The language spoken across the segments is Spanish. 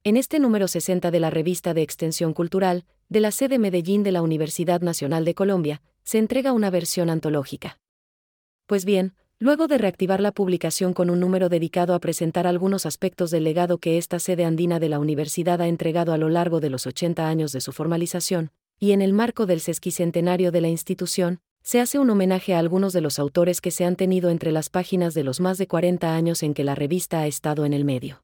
En este número 60 de la revista de Extensión Cultural, de la sede Medellín de la Universidad Nacional de Colombia, se entrega una versión antológica. Pues bien, luego de reactivar la publicación con un número dedicado a presentar algunos aspectos del legado que esta sede andina de la universidad ha entregado a lo largo de los 80 años de su formalización, y en el marco del sesquicentenario de la institución, se hace un homenaje a algunos de los autores que se han tenido entre las páginas de los más de 40 años en que la revista ha estado en el medio.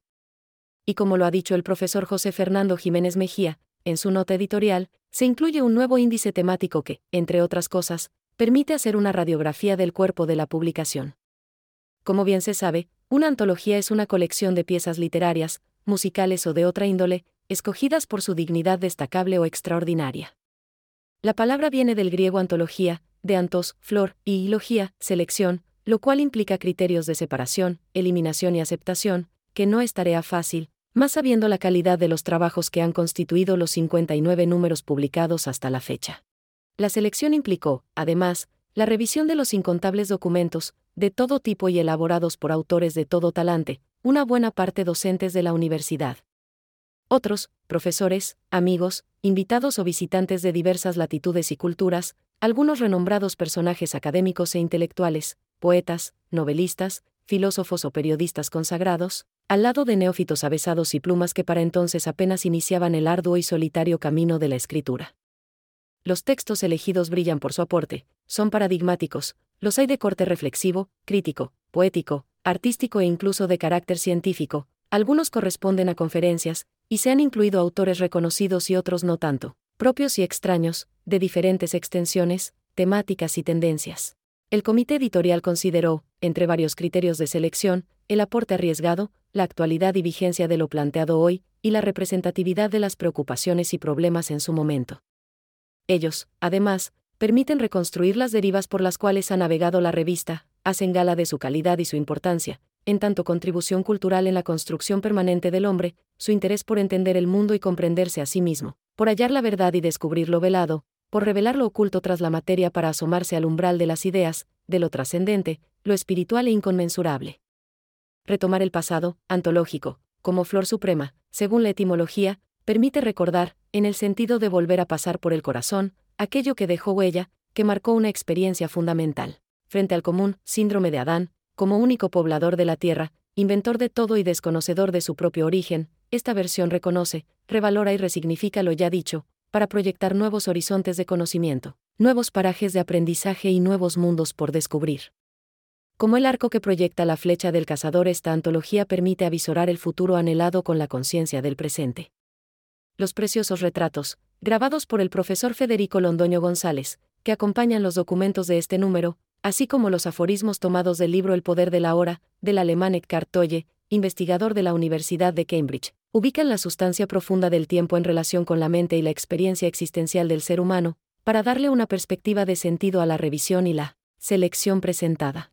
Y como lo ha dicho el profesor José Fernando Jiménez Mejía, en su nota editorial, se incluye un nuevo índice temático que, entre otras cosas, permite hacer una radiografía del cuerpo de la publicación. Como bien se sabe, una antología es una colección de piezas literarias, musicales o de otra índole, escogidas por su dignidad destacable o extraordinaria. La palabra viene del griego antología, de antos, flor, y logía, selección, lo cual implica criterios de separación, eliminación y aceptación, que no es tarea fácil, más sabiendo la calidad de los trabajos que han constituido los 59 números publicados hasta la fecha. La selección implicó, además, la revisión de los incontables documentos, de todo tipo y elaborados por autores de todo talante, una buena parte docentes de la universidad. Otros, profesores, amigos, invitados o visitantes de diversas latitudes y culturas, algunos renombrados personajes académicos e intelectuales, poetas, novelistas, filósofos o periodistas consagrados, al lado de neófitos avesados y plumas que para entonces apenas iniciaban el arduo y solitario camino de la escritura. Los textos elegidos brillan por su aporte, son paradigmáticos, los hay de corte reflexivo, crítico, poético, artístico e incluso de carácter científico, algunos corresponden a conferencias, y se han incluido autores reconocidos y otros no tanto, propios y extraños, de diferentes extensiones, temáticas y tendencias. El comité editorial consideró, entre varios criterios de selección, el aporte arriesgado, la actualidad y vigencia de lo planteado hoy, y la representatividad de las preocupaciones y problemas en su momento. Ellos, además, permiten reconstruir las derivas por las cuales ha navegado la revista, hacen gala de su calidad y su importancia, en tanto contribución cultural en la construcción permanente del hombre, su interés por entender el mundo y comprenderse a sí mismo, por hallar la verdad y descubrir lo velado, por revelar lo oculto tras la materia para asomarse al umbral de las ideas, de lo trascendente, lo espiritual e inconmensurable. Retomar el pasado, antológico, como flor suprema, según la etimología, permite recordar, en el sentido de volver a pasar por el corazón, aquello que dejó huella, que marcó una experiencia fundamental. Frente al común síndrome de Adán, como único poblador de la tierra, inventor de todo y desconocedor de su propio origen, esta versión reconoce, revalora y resignifica lo ya dicho, para proyectar nuevos horizontes de conocimiento, nuevos parajes de aprendizaje y nuevos mundos por descubrir. Como el arco que proyecta la flecha del cazador, esta antología permite avisorar el futuro anhelado con la conciencia del presente. Los preciosos retratos, grabados por el profesor Federico Londoño González, que acompañan los documentos de este número, así como los aforismos tomados del libro El poder de la hora, del alemán Eckhart Tolle, investigador de la Universidad de Cambridge, ubican la sustancia profunda del tiempo en relación con la mente y la experiencia existencial del ser humano, para darle una perspectiva de sentido a la revisión y la selección presentada.